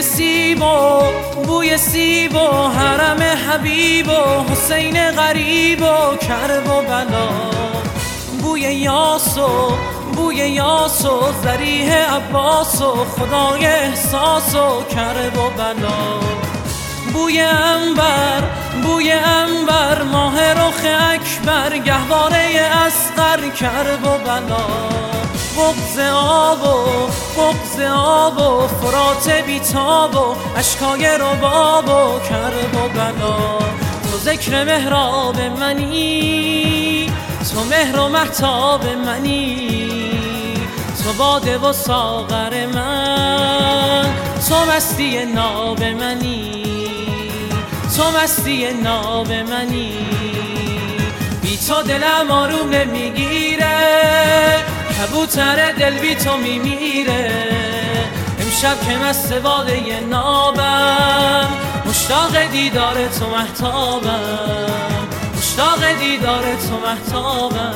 بوی سیب و حرم حبیب و حسین غریب و کرب و بلا، بوی یاس و ذریح عباس و خدای احساس و کرب و بلا، بوی عنبر ماه رخ اکبر گهواره اصغر کرب و بلا، بغض آب و فرات بیتاب و اشکای رباب و کرب و بلا، تو ذکر محراب منی، تو مهر و مهتاب منی، تو باده و ساغر من، تو مستی ناب منی، تو مستی ناب منی، بی تو دلم آروم نمیگیره، کبوتر دل بی تو میمیره، امشب که مست باده نابم، مشتاق دیدار تو مهتابم، مشتاق دیدار تو مهتابم.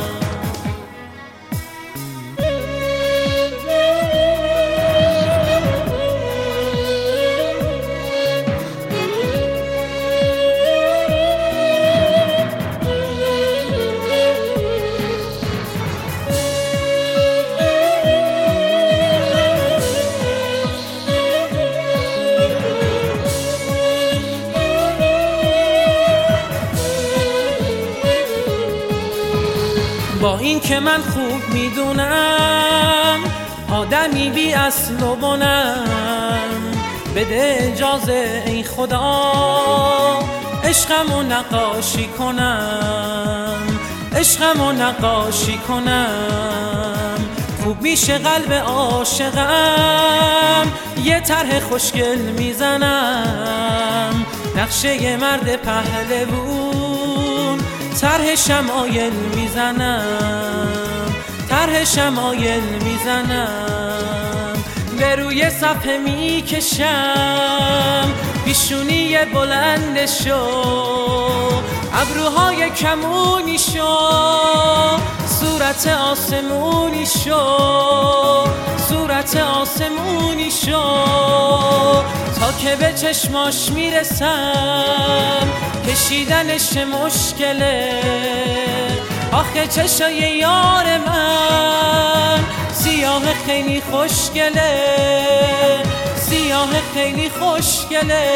با این که من خوب میدونم آدمی بی اصل و بنم، بده اجازه ای خدا عشقمو نقاشی کنم، عشقمو نقاشی کنم، خوب میشه قلب عاشقم، یه طرح خوشگل میزنم، نقشه مرد پهلوون طرح شمایل میزنم، طرح شمایل میزنم، به روی صفحه میکشم پیشونی بلندشو، ابروهای کمونی شو، صورت آسمونی شو، صورت آسمونی شو، تا که به چشماش میرسم کشیدنش مشکله، آخه چشای یار من سیاه خیلی خوشگله، سیاه خیلی خوشگله.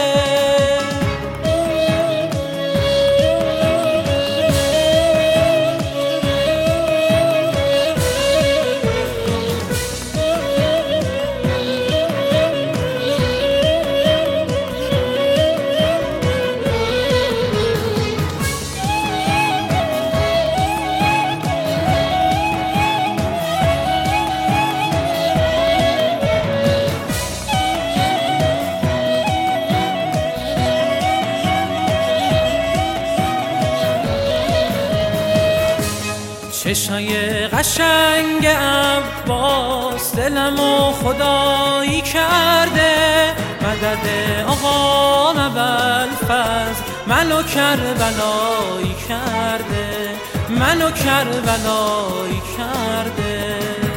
چشای قشنگ عباس دلمو خدایی کرده، مدد آقا ابوالفضل منو کربلایی کرده، منو کربلایی کرده.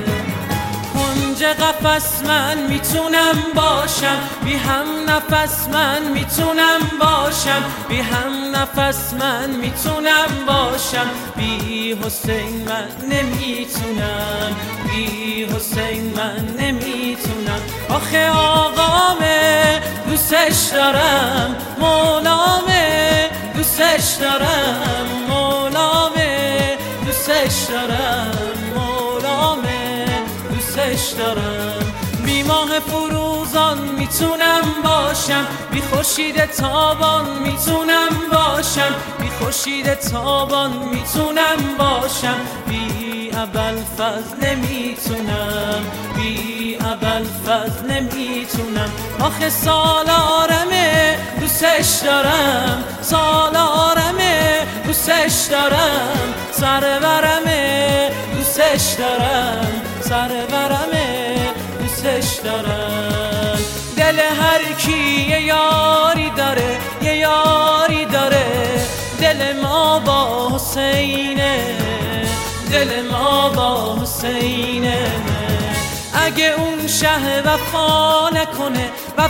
کنج قفس من میتونم باشم، بی هم نفس من میتونم باشم، بی هم نفس من میتونم باشم، بی حسین من نمیتونم، بی حسین من نمیتونم. آخه آقامه دوستش دارم، مولامه دوستش دارم، مولامه دوستش دارم، مولامه دوستش دارم. بی ماه فروزان میتونم باشم، بی خورشید تابان میتونم باشم، بی خورشید تابان میتونم باشم، بی ابوالفضل نمیتونم، بی ابوالفضل نمیتونم. آخه سالارمه دوستش دارم، سالارمه دوستش دارم، سرورمه دوستش دارم، سرورمه دوستش دارم. دل هر کی یه یاری داره، یه یاری داره، دل ما با حسینه، دل ما با حسینه. اگه اون شه وفا نکنه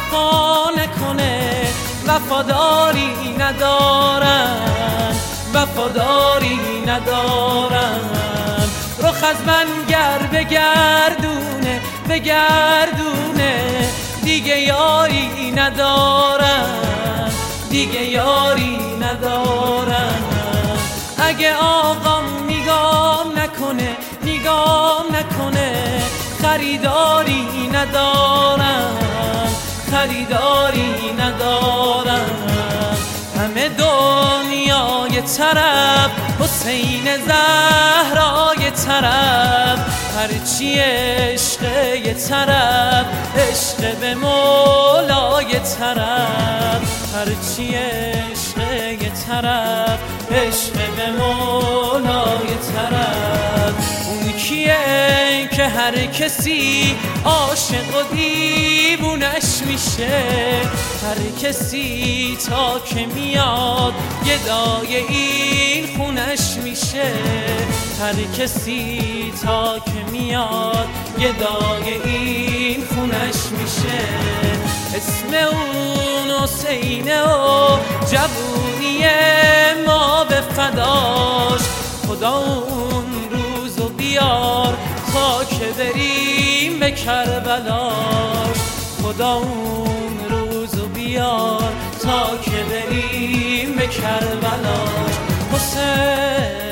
وفاداری ندارم رخ از من گر بگردونه دیگه یاری ندارم اگه آقام نگام نکنه خریداری ندارم همه دنیای طرف حسین زهرای طرف هرچی عشق یه طرف عشق به مولای طرف هرچی عشق یه طرف عشق به مولای طرف اون کیه که هر کسی عاشق و دیوونش میشه هر کسی تا که میاد گدای این خونش میشه هر کسی تا که میاد گدای این خونش میشه اسم اون حسینه و جوونی ما به فداش خدا اون روزو بیار تا که بریم به کربلاش خدا اون روزو بیار تا که بریم به کربلاش حسین